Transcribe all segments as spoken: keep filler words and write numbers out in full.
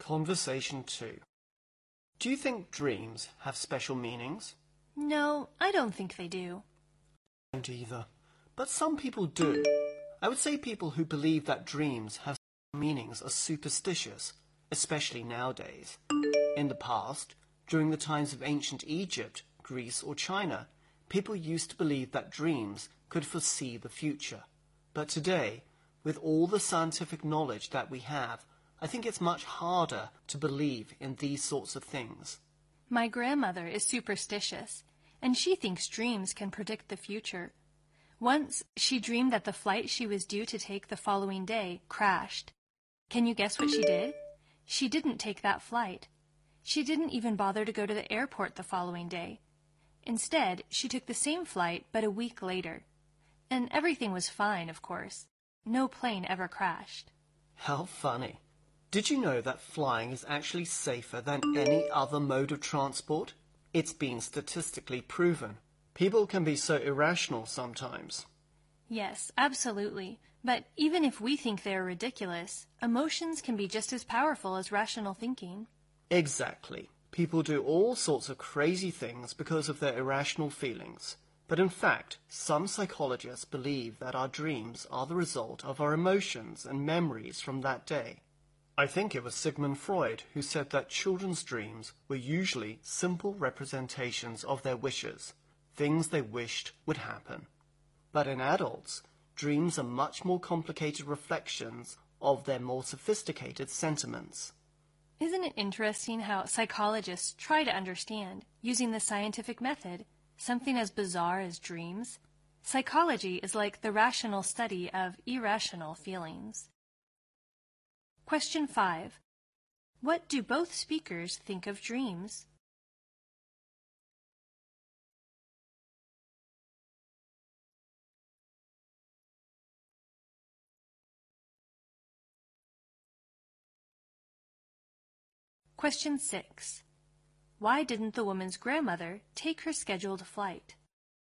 Conversation two. Do you think dreams have special meanings? No, I don't think they do. I don't either. But some people do. I would say people who believe that dreams have special meanings are superstitious, especially nowadays. In the past, during the times of ancient Egypt, Greece or China, people used to believe that dreams could foresee the future. But today, with all the scientific knowledge that we have, I think it's much harder to believe in these sorts of things. My grandmother is superstitious, and she thinks dreams can predict the future. Once, she dreamed that the flight she was due to take the following day crashed. Can you guess what she did? She didn't take that flight. She didn't even bother to go to the airport the following day. Instead, she took the same flight, but a week later. And everything was fine, of course. No plane ever crashed. How funny. Did you know that flying is actually safer than any other mode of transport? It's been statistically proven. People can be so irrational sometimes. Yes, absolutely. But even if we think they're ridiculous, emotions can be just as powerful as rational thinking. Exactly. People do all sorts of crazy things because of their irrational feelings. But in fact, some psychologists believe that our dreams are the result of our emotions and memories from that day. I think it was Sigmund Freud who said that children's dreams were usually simple representations of their wishes, things they wished would happen. But in adults, dreams are much more complicated reflections of their more sophisticated sentiments. Isn't it interesting how psychologists try to understand, using the scientific method, something as bizarre as dreams? Psychology is like the rational study of irrational feelings. Question five. What do both speakers think of dreams? Question six. Why didn't the woman's grandmother take her scheduled flight?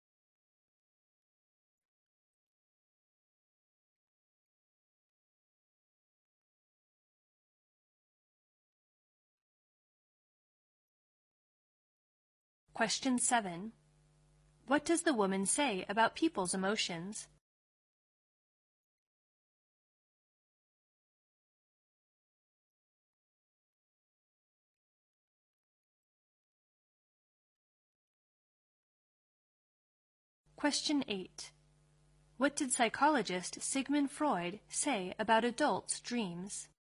Question seven. What does the woman say about people's emotions? Question eight. What did psychologist Sigmund Freud say about adults' dreams?